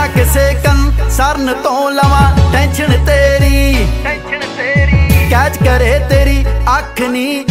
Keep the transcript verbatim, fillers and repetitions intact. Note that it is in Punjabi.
मैं किसे कंसर्न तो लवां टेंशन तेरी कैच करे तेरी अख नी